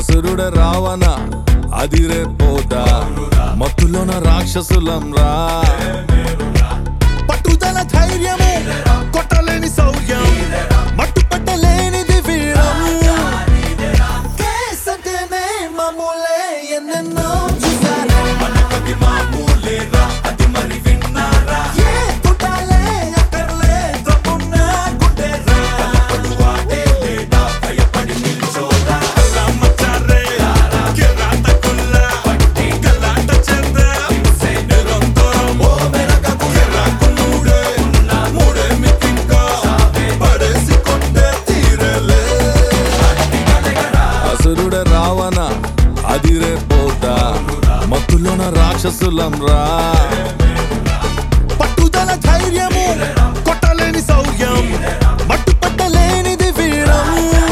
అసురుడ రావణ అదిరే పోతా మత్తులోన రాక్షసులం రా పట్టుదల ధైర్యము కొట్టలేని శౌర్యం మట్టు పట్టలేనిది వీరం కేసంటేనే మామూలే ఎన్నెన్నో చూసారా మనకది మామూలే రా అది మరి విన్నారా ఏ కుటాలే అక్కర్లే తప్పున్నా గుండెరా పడువాడే లేడా భయపడి నిల్చోరా రామచారే కిరాత కుల్ల పట్టి గలాట చెంద నిరంతరం ఓ మెరగకు ఎర్రకు మూడే ఉన్న మూడే మితింకా పడేసి కొట్టే తీరలే అసురుడ రావణ అదిరే పోతా మత్తులోన రాక్షసులం రా పట్టుదల ధైర్యము కొట్టలేని శౌర్యం మట్టు పట్టలేనిది వీరం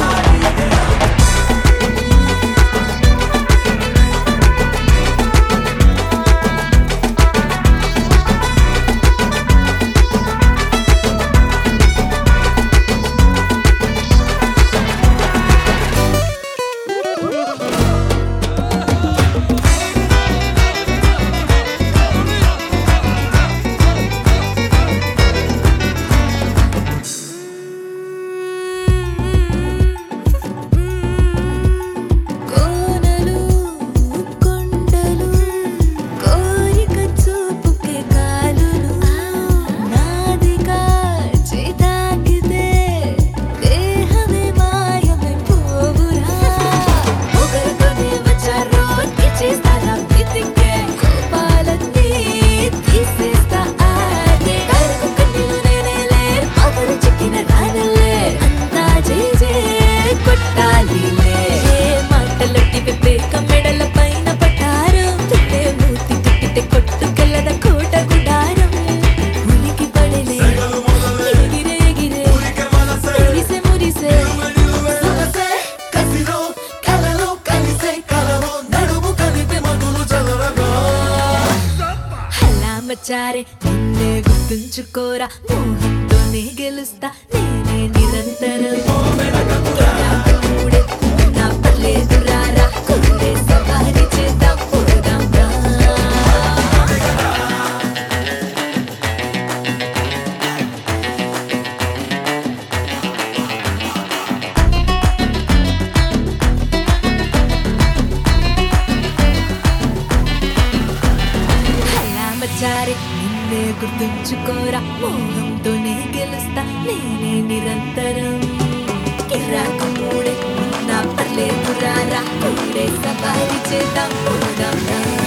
చారే నిన్నే గుర్తుంచుకోరా మోహంతోనే గెలుస్తా నేనే నిరంతరం నా పర్లేదు రారా కుర్రే సవారి చేద్దాం పోదాం రా చారే నిన్నే గుర్తుంచుకోరా మోహంతోనే గెలుస్తా నేనే నిరంతరం కిరాకు మూడే నా పర్లేదు రారా కూడే సవారి చేద్దాం పోదాం రా